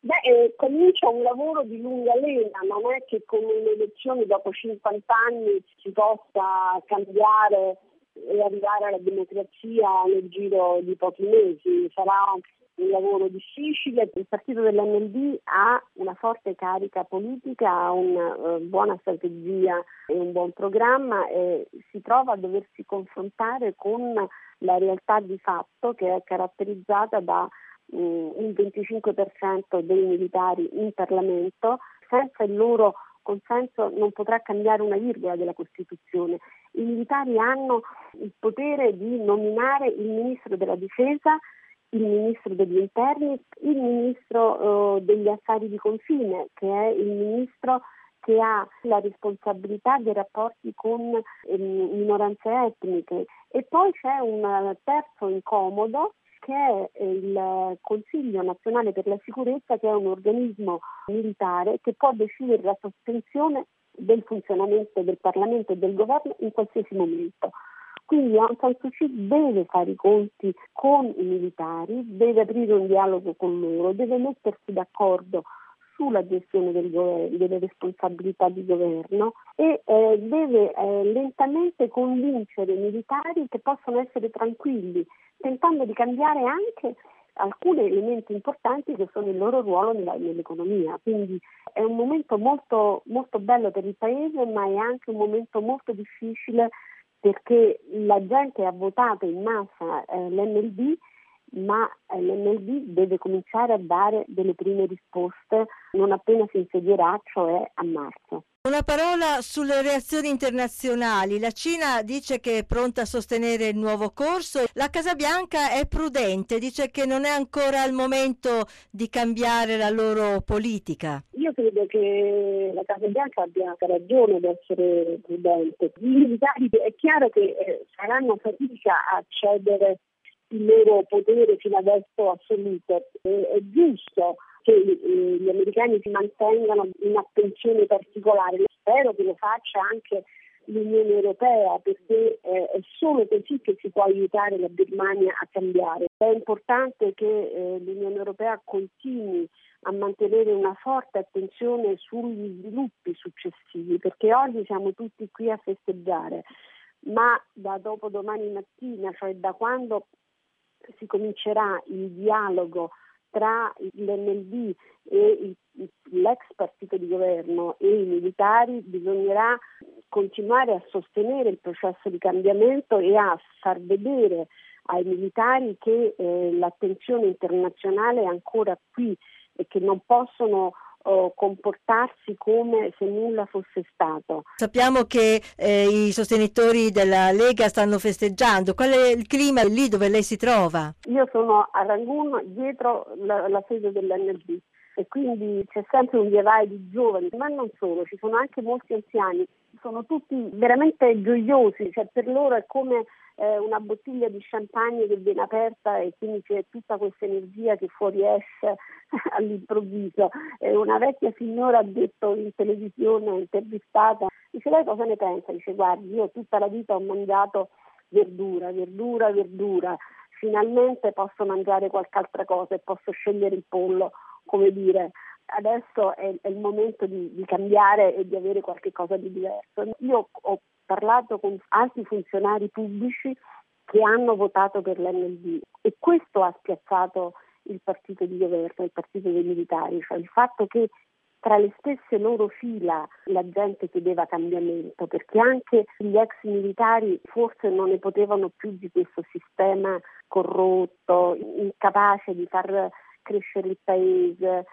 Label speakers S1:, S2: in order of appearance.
S1: Comincia un lavoro di lunga lena, non è che con un'elezione dopo 50 anni si possa cambiare e arrivare alla democrazia nel giro di pochi mesi. Sarà un lavoro difficile. Il partito dell'NLD ha una forte carica politica, ha una buona strategia e un buon programma e si trova a doversi confrontare con la realtà di fatto che è caratterizzata da un 25% dei militari in Parlamento. Senza il loro consenso non potrà cambiare una virgola della Costituzione. I militari hanno il potere di nominare il ministro della difesa, il ministro degli interni, il ministro degli affari di confine, che è il ministro che ha la responsabilità dei rapporti con minoranze etniche. E poi c'è un terzo incomodo che è il Consiglio Nazionale per la Sicurezza, che è un organismo militare che può decidere la sospensione del funzionamento del Parlamento e del Governo in qualsiasi momento. Quindi Aung San Suu Kyi deve fare i conti con i militari, deve aprire un dialogo con loro, deve mettersi d'accordo sulla gestione del governo, delle responsabilità di governo e deve lentamente convincere i militari che possono essere tranquilli, tentando di cambiare anche alcuni elementi importanti che sono il loro ruolo nell'economia. Quindi è un momento molto, molto bello per il Paese, ma è anche un momento molto difficile perché la gente ha votato in massa l'NLD, ma l'NLD deve cominciare a dare delle prime risposte non appena si insedierà, cioè a marzo.
S2: Una parola sulle reazioni internazionali. La Cina dice che è pronta a sostenere il nuovo corso. La Casa Bianca è prudente, dice che non è ancora il momento di cambiare la loro politica.
S1: Io credo che la Casa Bianca abbia ragione ad essere prudente. I militari è chiaro che faranno fatica a cedere il loro potere fino adesso assoluto. È giusto che gli americani si mantengano in attenzione particolare. Spero che lo faccia anche l'Unione Europea, perché è solo così che si può aiutare la Birmania a cambiare. È importante che l'Unione Europea continui a mantenere una forte attenzione sugli sviluppi successivi, perché oggi siamo tutti qui a festeggiare, ma da dopodomani mattina, cioè da quando si comincerà il dialogo tra l'NLD e l'ex partito di governo e i militari, bisognerà continuare a sostenere il processo di cambiamento e a far vedere ai militari che l'attenzione internazionale è ancora qui e che non possono comportarsi come se nulla fosse stato.
S2: Sappiamo che i sostenitori della Lega stanno festeggiando. Qual è il clima lì dove lei si trova?
S1: Io sono a Rangoon, dietro la sede dell'NLD, e quindi c'è sempre un via vai di giovani, ma non solo, ci sono anche molti anziani, sono tutti veramente gioiosi, cioè per loro è come una bottiglia di champagne che viene aperta e quindi c'è tutta questa energia che fuoriesce all'improvviso. Una vecchia signora ha detto in televisione, intervistata, dice: lei cosa ne pensa? Dice: guardi, io tutta la vita ho mangiato verdura, finalmente posso mangiare qualche altra cosa e posso scegliere il pollo, come dire. Adesso è il momento di cambiare e di avere qualche cosa di diverso. Io ho parlato con altri funzionari pubblici che hanno votato per l'NLD e questo ha spiazzato il partito di governo, il partito dei militari, cioè il fatto che tra le stesse loro fila la gente chiedeva cambiamento, perché anche gli ex militari forse non ne potevano più di questo sistema corrotto, incapace di far crescere il paese.